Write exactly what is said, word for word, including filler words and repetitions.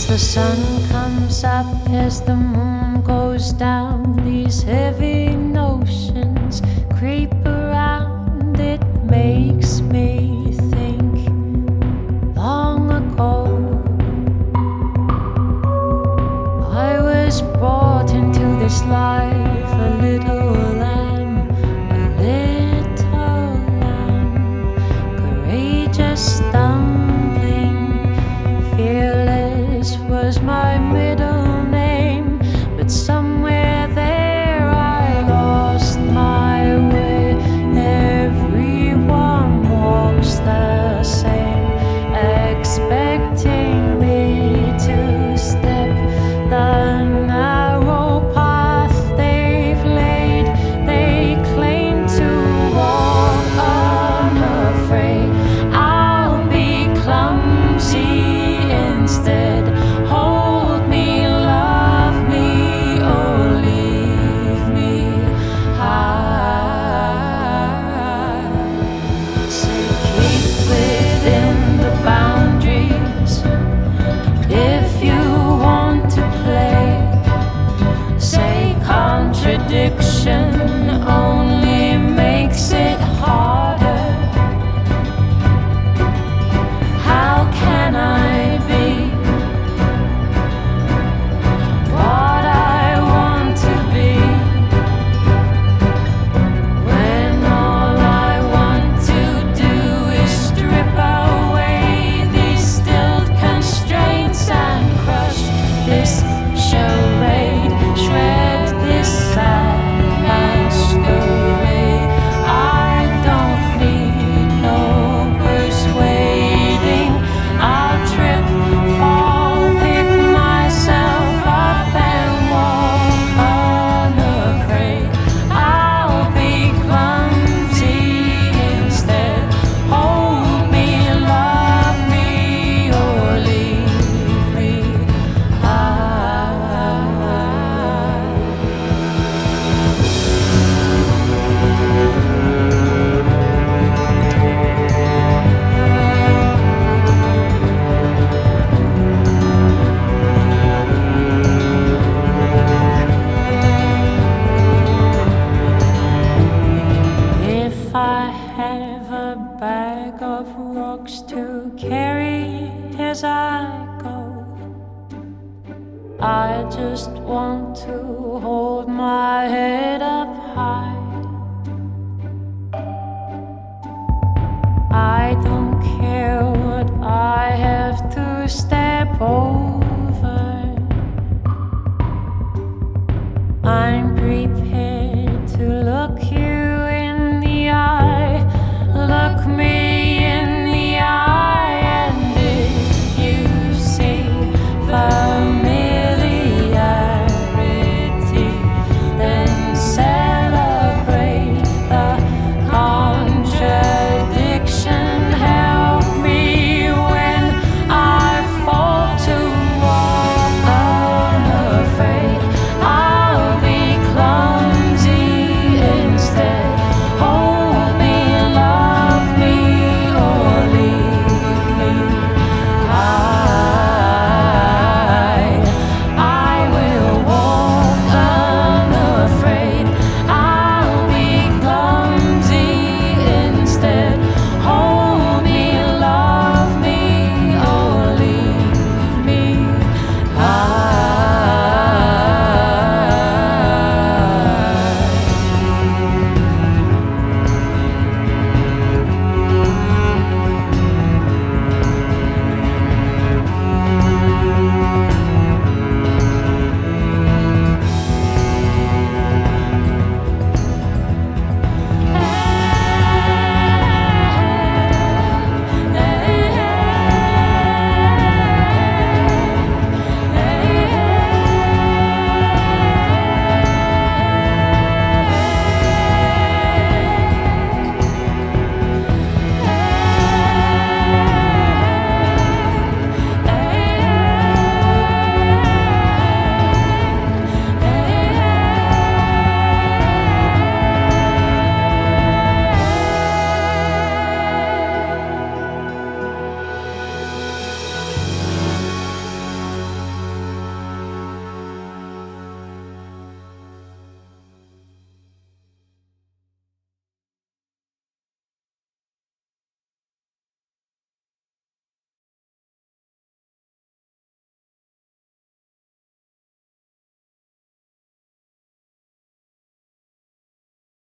the sun comes up, as the moon goes down, these heavy notions creep around. It makes me think long ago I was brought into this life a little lamb, a little lamb, courageous, stumbling, fearless was my middle name. But somewhere there I lost my way. Everyone walks the same, expecting me to step the narrow path they've laid. They claim to walk unafraid. I'll be clumsy instead. Hold me, love me, or leave me. I say keep within the boundaries if you want to play. Say contradiction only makes it harder. How can I be what I want to be when all I want to do is strip away these stilled constraints and crush this charade, shred this sad masquerade. I don't need no persuading. I'll trip, fall, pick myself up and walk unafraid. I'll be clumsy instead. Hold me, love me, or leave me. If I have a bag of rocks to carry as I go, I just want to hold my head up high. I don't care what I have to stand